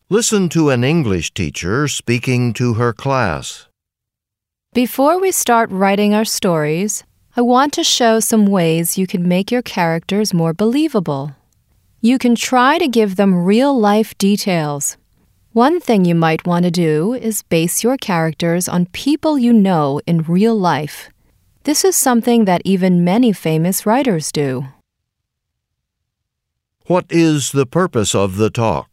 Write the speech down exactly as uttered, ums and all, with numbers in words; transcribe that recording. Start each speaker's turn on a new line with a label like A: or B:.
A: Listen to an English teacher speaking to her class.
B: Before we start writing our stories, I want to show some ways you can make your characters more believable. You can try to give them real-life details. One thing you might want to do is base your characters on people you know in real life. This is something that even many famous writers do.
A: What is the purpose of the talk?